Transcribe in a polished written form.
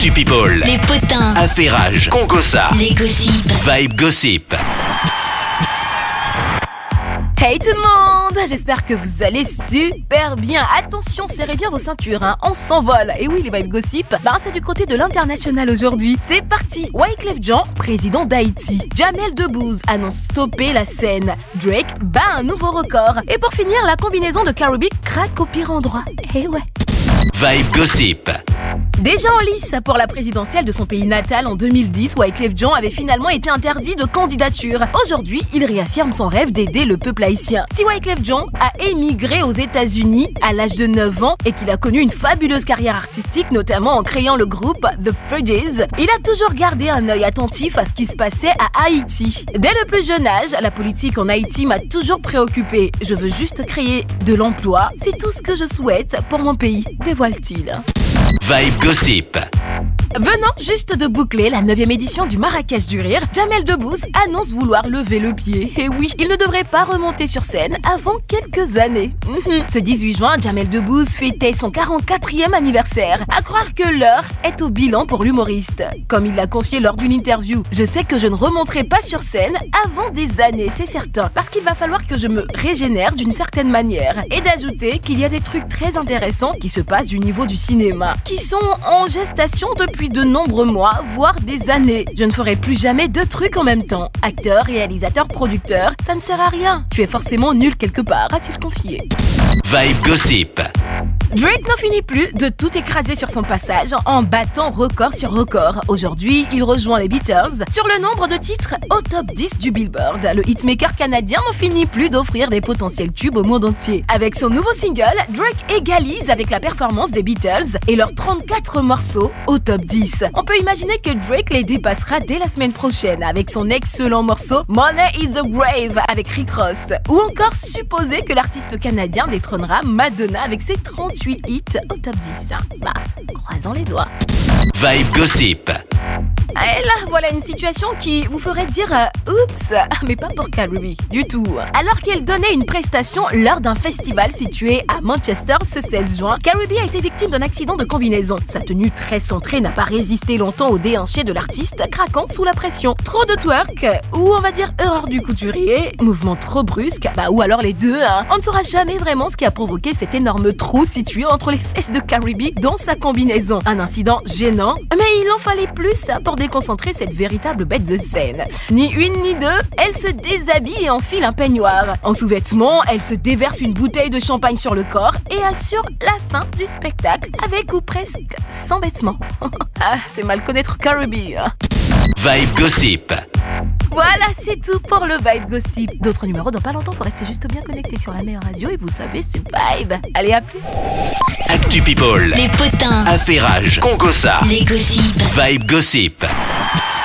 Actu People, les potins, affairage, congossa, les gossips. Vibe Gossip. Hey tout le monde, j'espère que vous allez super bien. Attention, serrez bien vos ceintures, on s'envole. Et oui, les Vibe Gossip, c'est du côté de l'international aujourd'hui. C'est parti. Wyclef Jean, président d'Haïti. Jamel Debbouze annonce stopper la scène. Drake bat un nouveau record. Et pour finir, la combinaison de Caribbean craque au pire endroit. Eh ouais. Vibe Gossip. Déjà en lice pour la présidentielle de son pays natal en 2010, Wyclef Jean avait finalement été interdit de candidature. Aujourd'hui, il réaffirme son rêve d'aider le peuple haïtien. Si Wyclef Jean a émigré aux États-Unis à l'âge de 9 ans et qu'il a connu une fabuleuse carrière artistique, notamment en créant le groupe The Fugees, il a toujours gardé un œil attentif à ce qui se passait à Haïti. Dès le plus jeune âge, la politique en Haïti m'a toujours préoccupé. Je veux juste créer de l'emploi. C'est tout ce que je souhaite pour mon pays, dévoile-t-il. Vibe Gossip. Venant juste de boucler la 9e édition du Marrakech du Rire, Jamel Debbouze annonce vouloir lever le pied. Et oui, il ne devrait pas remonter sur scène avant quelques années. Ce 18 juin, Jamel Debbouze fêtait son 44e anniversaire. À croire que l'heure est au bilan pour l'humoriste. Comme il l'a confié lors d'une interview, je sais que je ne remonterai pas sur scène avant des années, c'est certain, parce qu'il va falloir que je me régénère d'une certaine manière. Et d'ajouter qu'il y a des trucs très intéressants qui se passent du niveau du cinéma, qui sont en gestation depuis de nombreux mois, voire des années. Je ne ferai plus jamais deux trucs en même temps. Acteur, réalisateur, producteur, ça ne sert à rien. Tu es forcément nul quelque part, a-t-il confié. Vibe Gossip. Drake n'en finit plus de tout écraser sur son passage en battant record sur record. Aujourd'hui, il rejoint les Beatles sur le nombre de titres au top 10 du Billboard. Le hitmaker canadien n'en finit plus d'offrir des potentiels tubes au monde entier. Avec son nouveau single, Drake égalise avec la performance des Beatles et leurs 34 morceaux au top 10. On peut imaginer que Drake les dépassera dès la semaine prochaine avec son excellent morceau Money is a Grave avec Rick Ross. Ou encore supposer que l'artiste canadien détrônera Madonna avec ses 38 hits au top 10. Croisons les doigts. Vibe Gossip. Et là, voilà une situation qui vous ferait dire oups, mais pas pour Caribbean du tout. Alors qu'elle donnait une prestation lors d'un festival situé à Manchester ce 16 juin, Caribbean a été victime d'un accident de combinaison. Sa tenue très centrée n'a pas résisté longtemps au déhanché de l'artiste, craquant sous la pression. Trop de twerk, ou on va dire erreur du couturier, mouvement trop brusque, ou alors les deux. On ne saura jamais vraiment ce qui a provoqué cet énorme trou situé entre les fesses de Caribbean dans sa combinaison. Un incident gênant, mais il en fallait plus pour déconcentrer cette véritable bête de scène. Ni une ni deux, elle se déshabille et enfile un peignoir. En sous-vêtements, elle se déverse une bouteille de champagne sur le corps et assure la fin du spectacle avec ou presque sans vêtements. C'est mal connaître Caribbean. Vibe Gossip. Voilà, c'est tout pour le Vibe Gossip. D'autres numéros dans pas longtemps, faut rester juste bien connecté sur la meilleure radio et vous savez, c'est Vibe. Allez, à plus. Actu People, Les potins, affairage, congossa, les gossips. Vibe Gossip.